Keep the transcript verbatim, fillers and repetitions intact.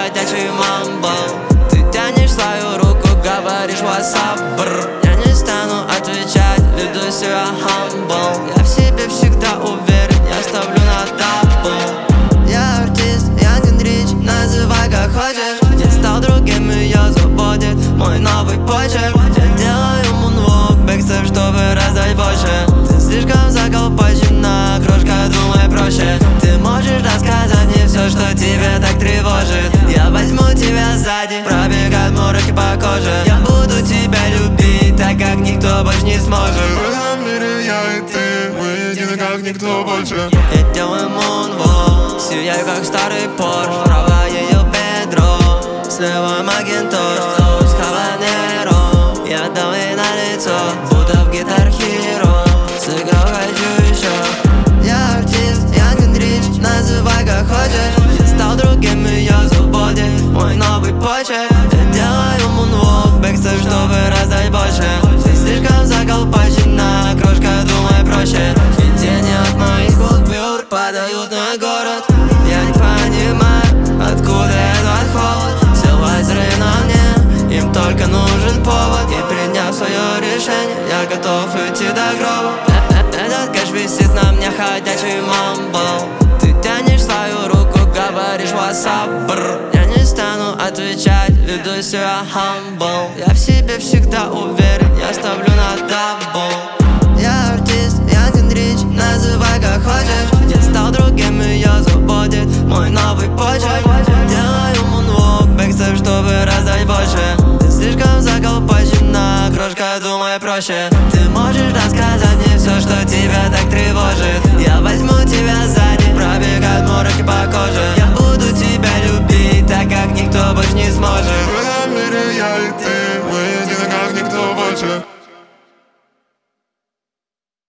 ходячий мамбл. Ты тянешь свою руку, говоришь WhatsApp, бррр. Я не стану отвечать, веду себя humble. Я в себе всегда уверен, я ставлю на дабл. Я артист, Young and Rich, называй как хочешь. Не стал другим, ее заботит мой новый почерк. Я делаю мунвок, бэкстеп, чтобы раздать больше. Ты слишком заколпачена, крошка, думай проще. Ты можешь рассказать мне все, что тебя так тревожит. Я возьму тебя сзади, пробегать мурашки по коже. Я буду тебя любить, так как никто больше не сможет. В этом мире я и ты, мы едины как никто больше. Я делаю мунвок, сияю как старый Порш. Справа ее бедро, слева Макинтош. С Хаванеро, я дал ей на лицо, будто в Guitar Hero. Сыграл хочу еще. Я артист, Young and Rich, называй как хочешь. Я стал другим, ее заботит мой новый почерк. Я делаю мунвок, бэкстеп, чтобы раздать больше. Ты слишком заколпачена, крошка, думай проще. И тени от моих купюр падают на город. Я не понимаю, откуда этот холод. Силвайзеры на мне, им только нужен повод. И приняв свое решение, я готов идти до гроба. Этот кэш висит на мне, ходячий мамбл. Ты тянешь свою руку, говоришь WhatsApp, бррр. Я не стану отвечать, веду себя humble. Я в себе всегда уверен, я ставлю на дабл. Я артист, Young and Rich, называй как хочешь. Я стал другим, ее заботит мой новый почерк. Делаю мунвок, бэкстеп, чтобы раздать больше. Ты слишком заколпачена, крошка, думай проще. Ты можешь рассказать мне все, что тебя так тревожит.